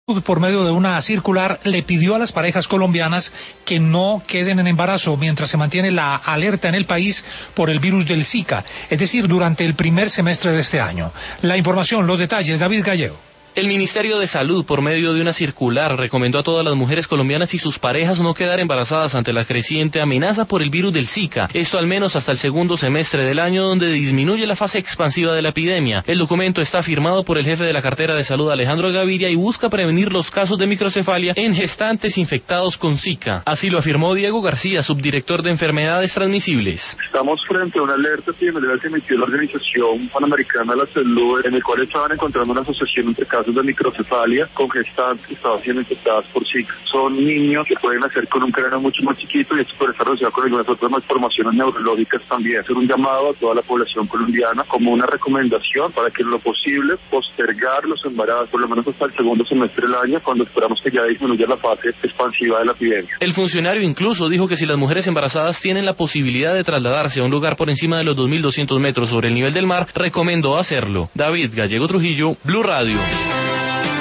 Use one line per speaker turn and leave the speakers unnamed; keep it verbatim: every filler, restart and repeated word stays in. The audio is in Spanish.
por medio de una circular, le pidió a las parejas colombianas que no queden en embarazo mientras se mantiene la alerta en el país por el virus del Zika, es decir, durante el primer semestre de este año. La información, los detalles, David Gallego.
El Ministerio de Salud, por medio de una circular, recomendó a todas las mujeres colombianas y sus parejas no quedar embarazadas ante la creciente amenaza por el virus del Zika. Esto al menos hasta el segundo semestre del año, donde disminuye la fase expansiva de la epidemia. El documento está firmado por el jefe de la cartera de salud, Alejandro Gaviria, y busca prevenir los casos de microcefalia en gestantes infectados con Zika. Así lo afirmó Diego García, subdirector de enfermedades transmisibles.
Estamos frente a una alerta epidemiológica que emitió la Organización Panamericana de la Salud, en el cual estaban encontrando una asociación entre casos de microcefalia con gestantes que estaban siendo infectadas por Zika. Son niños que pueden nacer con un cráneo mucho más chiquito y esto puede estar relacionado con algunas otras malformaciones neurológicas también. Hacer un llamado a toda la población colombiana como una recomendación para que en lo posible postergar los embarazos por lo menos hasta el segundo semestre del año, cuando esperamos que ya disminuya la fase expansiva de la epidemia.
El funcionario incluso dijo que si las mujeres embarazadas tienen la posibilidad de trasladarse a un lugar por encima de los dos mil doscientos metros sobre el nivel del mar, recomendó hacerlo. David Gallego Trujillo, Blue Radio.